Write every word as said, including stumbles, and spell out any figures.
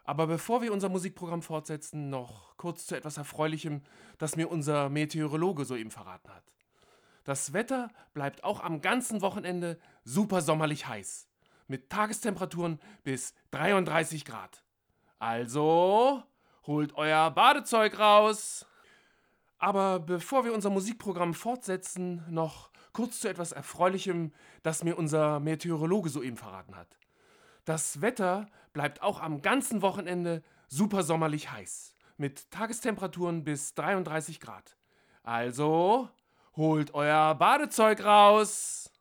Aber bevor wir unser Musikprogramm fortsetzen, noch kurz zu etwas Erfreulichem, das mir unser Meteorologe soeben verraten hat. Das Wetter bleibt auch am ganzen Wochenende super sommerlich heiß. Mit Tagestemperaturen bis dreiunddreißig Grad. Also, holt euer Badezeug raus! Aber bevor wir unser Musikprogramm fortsetzen, noch kurz zu etwas Erfreulichem, das mir unser Meteorologe soeben verraten hat. Das Wetter bleibt auch am ganzen Wochenende super sommerlich heiß. Mit Tagestemperaturen bis dreiunddreißig Grad. Also, holt euer Badezeug raus!